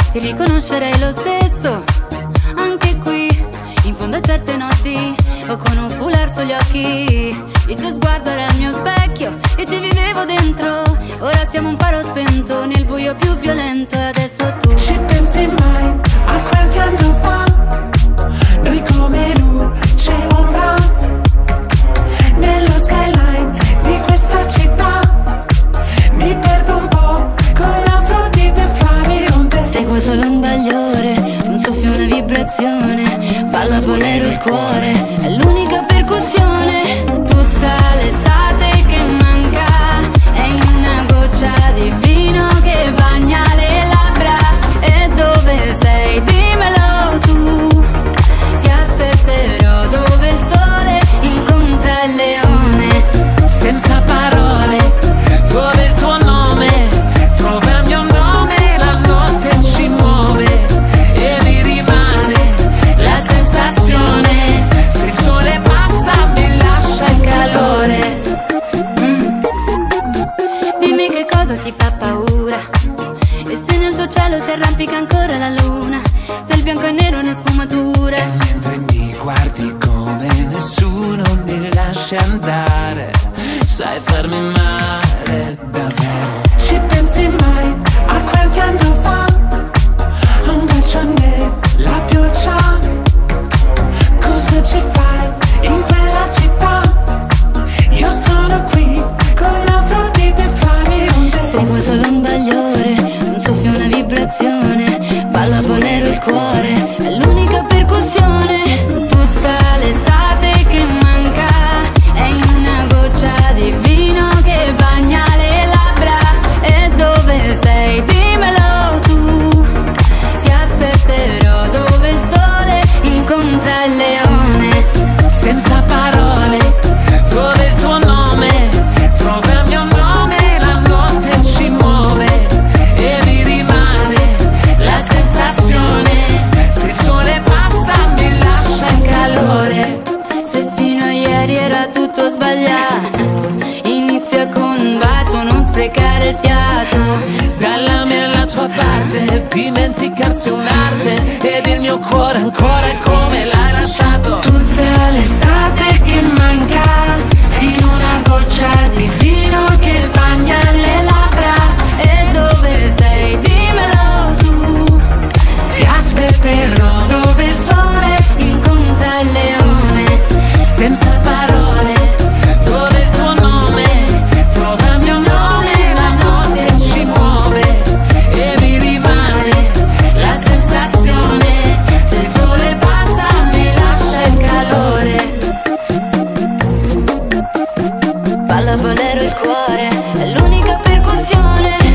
ti riconoscerei lo stesso. Anche qui, in fondo a certe notti, o con un foulard sugli occhi, il tuo sguardo era il mio specchio e ci vivevo dentro. Ora siamo un faro spento nel buio più violento e adesso tu. Ci pensi mai a qualche anno fa? Noi come luce e ombra nello skyline di questa città. Mi perdo un po' con Afrodite e Flavio Onde. Seguo solo un bagliore, un soffio, una vibrazione. Balla bolero il cuore, è l'unica percussione. Tutta l'estate che manca è in una goccia di vino che bagna le labbra. E dove sei? Dimmelo tu. Ti aspetterò dove il sole incontra il leone. Senza parole, dove il tuo nome trova il mio nome. La notte ci muove e mi rimane la sensazione. Se il sole passa mi lascia il calore. Dimmi che cosa ti fa paura e se nel tuo cielo si arrampica ancora la luna, se il bianco e nero ne sfumatura. E mentre mi guardi come nessuno mi lascia andare, sai farmi male davvero. Ci pensi mai a qualche anno fa? Un bacio nella pioggia. Cosa ci fai in quella città? Io sono qui con Afrodite e Flavio Onde. Seguo solo un bagliore, un soffio, una vibrazione. Balla bolero il cuore, è l'unica percussione. Tutta l'estate che manca è in una goccia di vino che bagna le labbra. E dove sei? Dimmelo tu. Ti aspetterò dove il sole incontra il leone. Senza parole, dove il tuo nome trova il mio nome. La notte ci muove e mi rimane la sensazione. Se il sole passa mi lascia il calore. Se fino a ieri era tutto sbagliato, inizia con un bacio, non sprecare il fiato. Dalla mia alla tua parte, dimenticarsi un'arte. Ed il mio cuore ancora è come l'hai lasciato. Tutta l'estate che manca in una goccia di vino che bagna le labbra. E dove sei? Dimmelo tu. Ti aspetterò dove il sole Incontra il leone. senza parole, dove il tuo nome trova il mio nome. La notte ci muove e mi rimane la sensazione. Se il sole passa mi lascia il calore. Balla bolero il cuore,